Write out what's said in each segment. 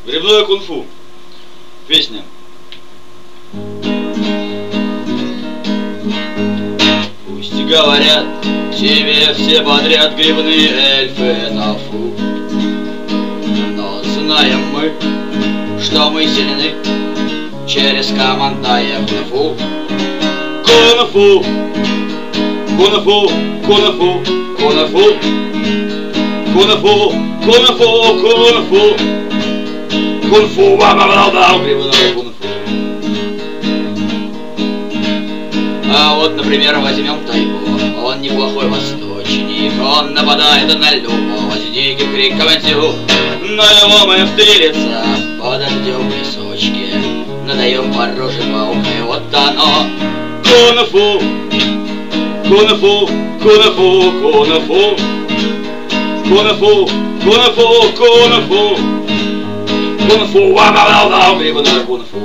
Грибное кунг-фу. Песня. Пусть говорят тебе все подряд грибные эльфы на фу, но знаем мы, что мы сильны через командное кунг-фу. Кунг-фу, кунг-фу, кунг-фу, кунг-фу, кунг-фу, кунг-фу, кунг-фу, кунг-фу, ба-ба-ба-ба, грибное кунг-фу. А вот, например, возьмем тайгу. Он неплохой восточник, он нападает на любого с диким криком тю. Но его мы в 3 лица подождем в лесочке, надаем по роже палкой, вот оно. Кунг-фу, кунг-фу, кунг-фу, кунг-фу, кунг-фу, кунг-фу, кунг-фу, кунг-фу, ва-ва-ва-ва, грибное кунг-фу.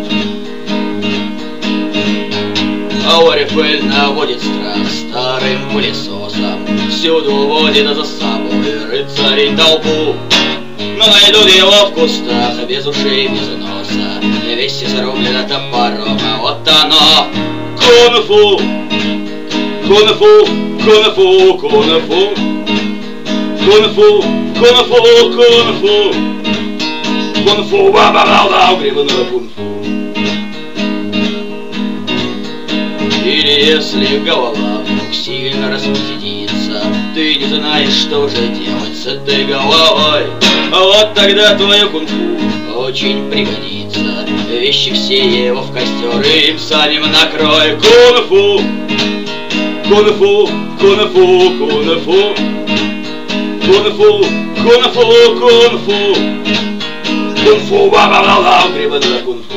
Орифель наводит страх старым пылесосом, всюду водит за собой рыцарей толпу. Но найдут его в кустах, без ушей, без носа, весь изрублен топором, а вот оно. Кунг-фу, кунг-фу, кунг-фу, кунг-фу, кунг-фу, кунг-фу, кунг-фу, кунг-фу, ба-ба-ба-ба, грибное кунг-фу. Или если голова вдруг сильно распустится, ты не знаешь, что же делать с этой головой, а вот тогда твое кунг-фу очень пригодится. Вещи все его в костер и им самим накрой. Кунг-фу, кунг-фу, кунг-фу, кунг-фу, кунг-фу, кунг-фу, кунг-фу, кунг-фу, ба-ба-ба-ба, грибное кунг-фу.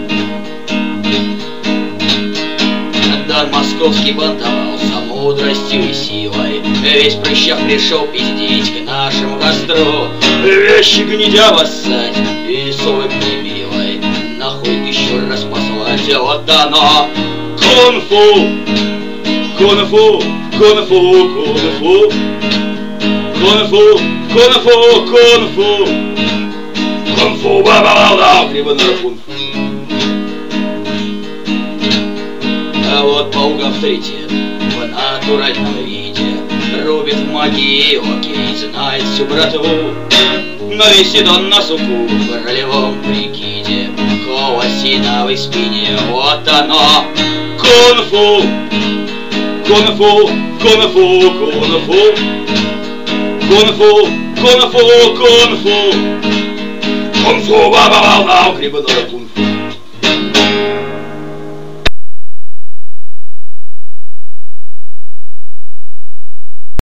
Московский бунтовался мудростью и силой, весь прыщав пришел пиздить к нашему костру. Вещи гнедя воссать и совы прибилой, нахуй еще раз послать, вот оно. Кунг-фу, кунг-фу, кунг-фу, кунг-фу, кунг-фу, кунг-фу, кунг-фу, кунг-фу, ба-ба-ба-ба, грибное кунг-фу. А вот паук-авторитет в натуральном виде рубит в магии, окей, знает всю братву. Но висит он на суку в ролевом прикиде, колосиновой спине, вот оно. Кунг-фу, кунг-фу, кунг-фу, кунг-фу, кунг-фу, кунг-фу, кунг-фу, кунг-фу, ба-ба-ба-ба, грибное кунг-фу.